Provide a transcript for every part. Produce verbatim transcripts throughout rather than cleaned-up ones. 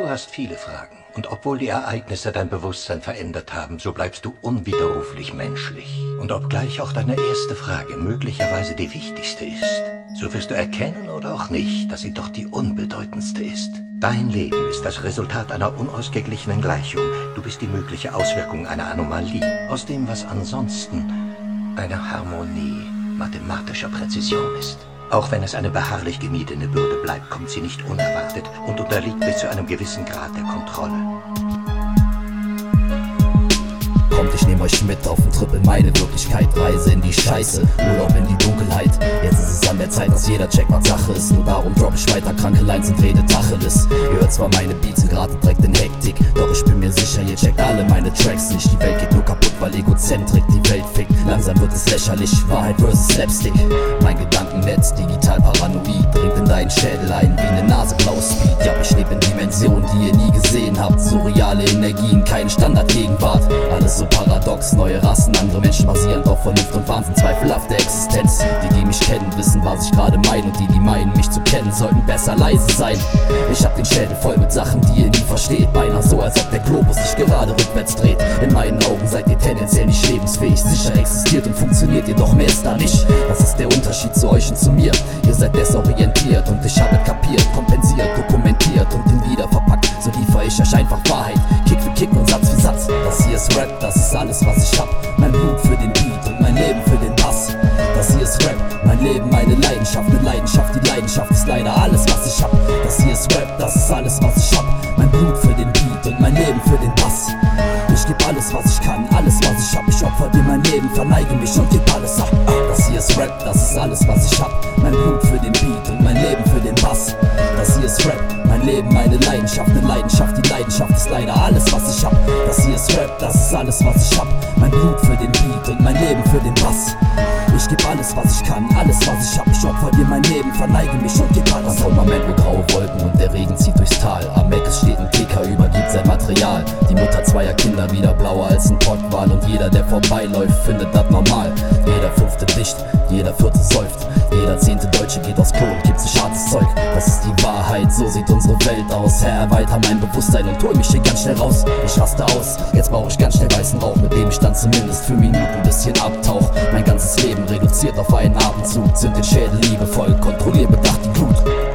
Du hast viele Fragen. Und obwohl die Ereignisse dein Bewusstsein verändert haben, so bleibst du unwiderruflich menschlich. Und obgleich auch deine erste Frage möglicherweise die wichtigste ist, so wirst du erkennen oder auch nicht, dass sie doch die unbedeutendste ist. Dein Leben ist das Resultat einer unausgeglichenen Gleichung. Du bist die mögliche Auswirkung einer Anomalie, aus dem, was ansonsten eine Harmonie mathematischer Präzision ist. Auch wenn es eine beharrlich gemiedene Bürde bleibt, kommt sie nicht unerwartet und unterliegt bis zu einem gewissen Grad der Kontrolle. Kommt, ich nehm euch mit auf den Trip in meine Wirklichkeit. Reise in die Scheiße, Urlaub in die Dunkelheit. Jetzt ist es an der Zeit, dass jeder checkt, was Sache ist. Nur darum drop ich weiter kranke Lines und rede Tacheles. Ihr hört zwar meine Beats, sind gerade direkt in Hektik, doch ich bin mir sicher, ihr checkt alle meine Tracks nicht. Die Welt geht nur kaputt, weil Egozentrik die Welt fickt. Langsam wird es lächerlich, Wahrheit versus Slapstick. Mein Gedankennetz, digital paranoid, dringt in deinen Schädel ein wie eine Nase blaues Speed. Ja, ich leb in Dimensionen, die ihr nie gesehen habt. Surreale Energien, keine Standardgegenwart. Alles so paradox, neue Rassen, andere Menschen basierend auf Vernunft und Wahnsinn, zweifelhafte Existenz. Die, die mich kennen, wissen, was ich gerade meine, und die, die meinen, mich zu kennen, sollten besser leise sein. Ich hab den Schädel voll mit Sachen, die ihr nie versteht, beinahe so, als ob der Globus sich gerade rückwärts dreht. In meinen Augen seid ihr tendenziell nicht lebensfähig, sicher existiert und funktioniert ihr, doch mehr ist da nicht. Was ist der Unterschied zu euch und zu mir? Ihr seid desorientiert und ich habe kapiert, kompensiert, dokumentiert und in Lieder verpackt. So liefere ich euch einfach Wahrheit, Kick für Kick und Satz für Satz. Das hier ist Rap, das ist alles, was ich hab. Mein Blut für den Beat und mein Leben für den Bass. Das hier ist Rap, mein Leben, meine Leidenschaft. Mit Leidenschaft, die Leidenschaft ist leider alles, was ich hab. Das hier ist Rap, das ist alles, was ich hab. Mein Blut für den Beat und mein Leben für den Bass. Ich geb alles, was ich kann, alles, was ich hab. Ich opfer dir mein Leben, verneige mich und geb alles ab. Das hier ist Rap, das ist alles, was ich hab. Mein Blut für den Beat und mein Leben für den Bass. Das hier ist Rap, mein Leben, meine Leidenschaft. Mit Leidenschaft, die Leidenschaft ist leider alles, was ich hab. Das hier ist Rap, das ist alles, was ich hab. Mein Blut für den Beat und mein Leben für den Bass. Ich geb alles, was ich kann, alles, was ich hab. Ich opfer dir mein Leben, verneige mich und geb alles ab. Am Moment nur graue Wolken und der Regen zieht durchs Tal. Am Meckes steht ein T K, übergibt sein Material. Die Mutter zweier Kinder wieder blauer als ein Pottwal. Und jeder, der vorbeiläuft, findet das normal. Jeder fünfte dicht, jeder vierte säuft. Jeder zehnte Deutsche geht aufs Klo und gibt sich hartes Zeug. Das ist die Wahrheit, so sieht unsere Welt aus. Herr, erweiter mein Bewusstsein und hol mich hier ganz schnell raus. Ich raste aus, jetzt brauche ich ganz schnell weißen Rauch, mit dem ich dann zumindest für Minuten ein bisschen abtauch. Mein ganzes Leben reduziert auf einen Atemzug. Zünd den Schädel liebevoll, kontrollier bedacht die Glut.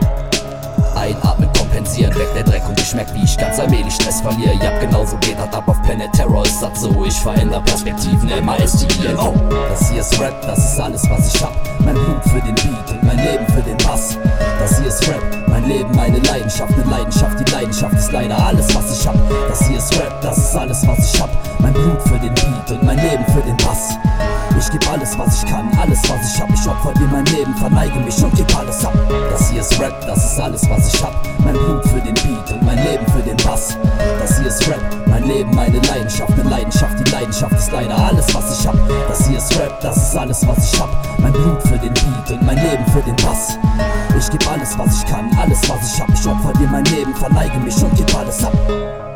Einatmen, kompensieren, weg der Dreck und ich merk, wie ich ganz allmählich Stress verliere. Ja, genauso geht das ab auf Planet Terror, ist das so. Ich verändere Perspektiven, M A S T I N O. Das hier ist Rap, das ist alles, was ich hab. Mein Blut für den Beat und mein Leben für den Bass. Das hier ist Rap, mein Leben, meine Leidenschaft. Mit Leidenschaft, die Leidenschaft ist leider alles, was ich hab. Das hier ist Rap, das ist alles, was ich hab. Mein Blut für den Beat und mein Leben für den Bass. Ich geb alles, was ich kann, alles, was ich hab. Ich opfer dir mein Leben, verneige mich und geb alles ab. Das hier ist Rap, das ist alles, was ich hab. Mein Blut für den Beat und mein Leben für den Bass. Das hier ist Rap, mein Leben, meine Leidenschaft. Mit Leidenschaft, die Leidenschaft ist leider alles, was ich hab. Das hier ist Rap, das ist alles, was ich hab. Mein Blut für den Beat und mein Leben für den Bass. Ich geb alles, was ich kann, alles, was ich hab. Ich opfer dir mein Leben, verneige mich und geb alles ab.